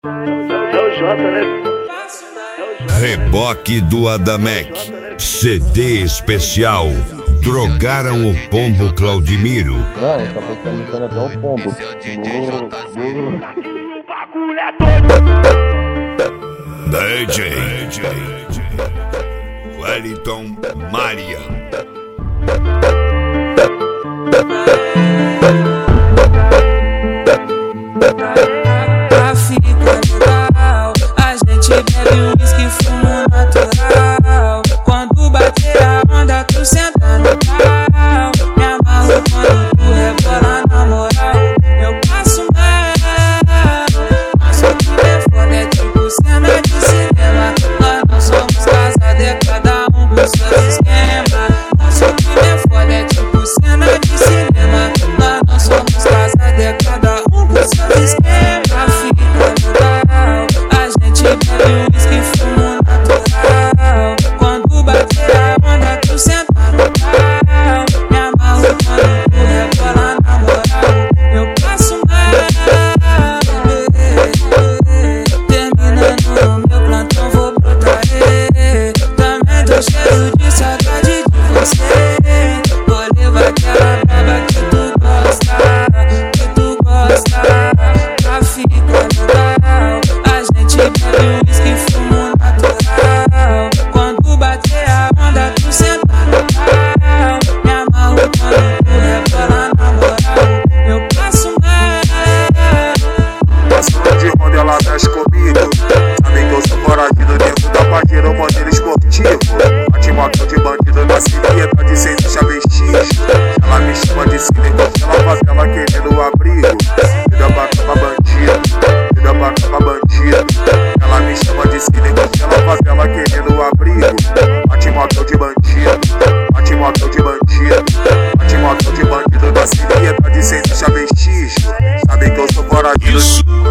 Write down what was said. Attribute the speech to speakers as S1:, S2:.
S1: Reboque do Adamec, CD especial. Drogaram o pombo Claudimiro.
S2: Mano, tá perguntando até o pombo.
S1: DJ Wellington Maria.
S3: Pra ficar legal, a gente bebe um whisky, fumo natural. Quando bater a onda, tu senta no pau. Me amarro quando tu rebola na moral. Eu passo mal, mas o que é foda é tipo cena de cinema. Nós não somos casados, cada um com seus esquemas. Mas o que é foda é tipo cena de cinema. Nós não somos casados, cada um com seus esquemas. Pra ficar legal, a gente bebe um whisky, fumo natural. Quando bater a onda, tu senta no pau. Me amarro quando tu rebola na moral. Eu passo mal, terminando no meu plantão, vou brotar. Também tô cheio de saudade de você. Vou levar aquela braba que tu gosta, que tu gosta. Pra ficar legal, a gente bebe um whisky, fumo natural. Quando bater a onda, tu senta no pau. Me amarro quando tu rebola na moral. Eu passo mal.
S4: Passando de ronda, ela mexe comigo. Sabem que eu sou foragido dentro da parceira, o modelo esportivo. Atimação de bandido na seriedade sem deixar vestígio. Ela me chama de cine, ela faz ela querendo abrigo. Vida pra cama bandido, vida pra cama bandido. Ela me chama de cine, ela faz ela querendo abrigo. Atimação de bandido, atimação de bandido. Atimação de bandido na seriedade sem deixar vestígio. Sabem que eu sou foragido.